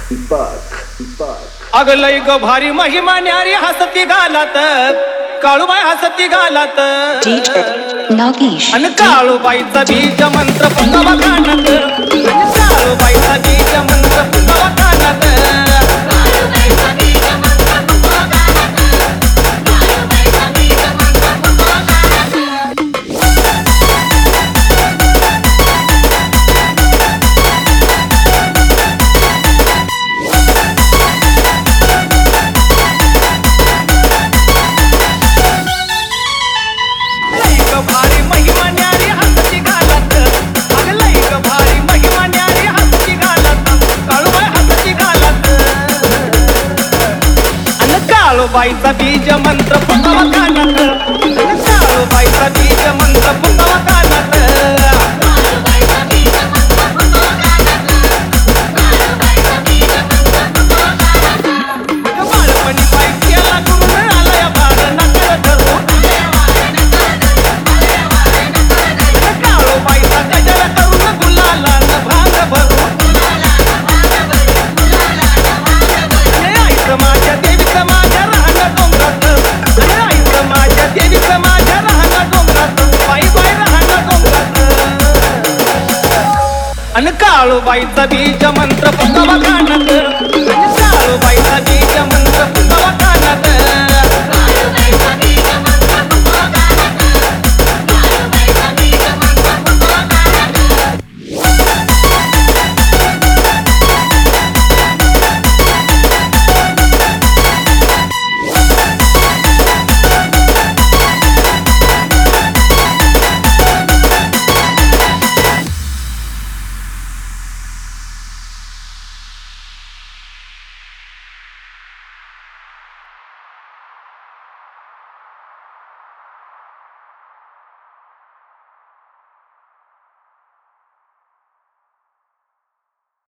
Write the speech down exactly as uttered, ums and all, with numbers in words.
अग लय ग भारी महिमा न्यारी हसती गालात काळूबाई हसती गालात अन काळूबाईचा बीज मंत्र पुंगावा कानात अन काळूबाईचा बीज मंत्र पुंगावा कानात काळूबाईचा बीज मंत्र पुंगावा कानात काळूबाईचा बीज मंत्र पुंगावा कानात बाळपणी बाई केला करून आलया बाळ नकर धरू काळूबाईचा गजर करून गुलाला भांग भरू आईचं माझ्या देवीचं माझ्या देवीचं माझ्या राहणं डोंगरात बाई बाई राहणं डोंगरात अन काळूबाईचा बीज मंत्र पुंगावा कानात